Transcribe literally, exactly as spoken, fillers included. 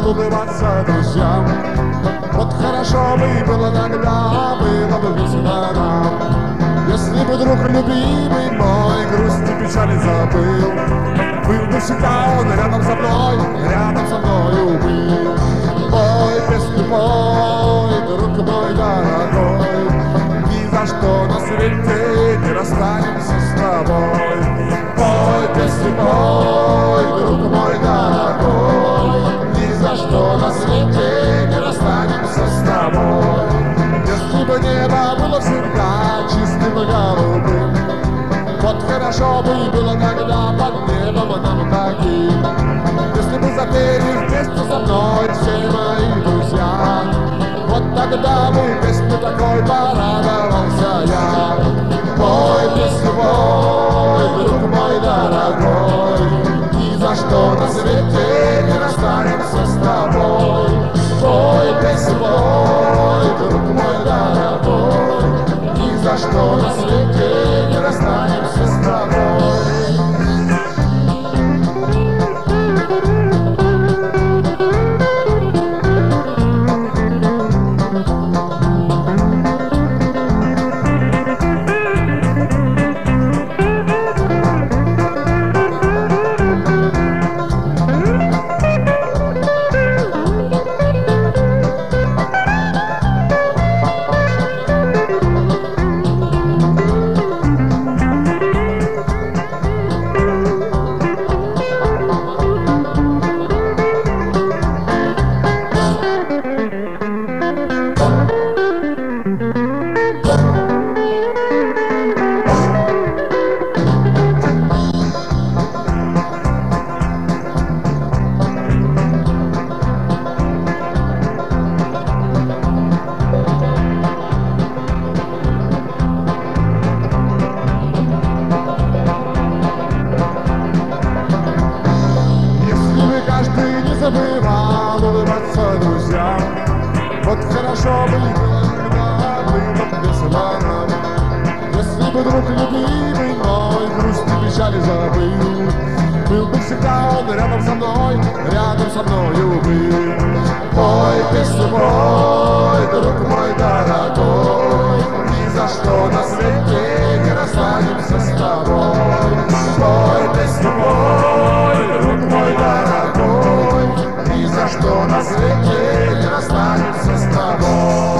улыбаться друзьям. Вот хорошо бы было тогда, было бы весело нам, если бы друг любимый мой грусть и печали забыл. Был бы всегда он рядом со мной, рядом со мною был. Пой песню, пой, друг мой дорогой, ни за что на свете не расстанемся с тобой. Пой песню, пой, друг мой дорогой, ни за что на свете не расстанемся с тобой. Если бы небо было всегда чистым и голубым, вот хорошо бы было тогда под небом нам таким. Если бы запели вместе со мной все мои друзья, вот тогда бы песню такой порадовался я. Пой песню, пой, друг мой дорогой, ни за что на свете не расстанемся с тобой. Пой песню, пой, друг мой дорогой, ни за что на свете не расстанемся с тобой. Забывал улыбаться друзьям, вот хорошо бы было, когда было бы весело нам. Если бы друг любимый мой грусть и печали забыл, был бы всегда он рядом со мной, рядом со мною был. Пой песню, пой, друг мой дорогой, ни за что на свете не расстанемся с тобой. Пой песню, пой, друг мой дорогой, ни за что на свете не расстанемся с тобой.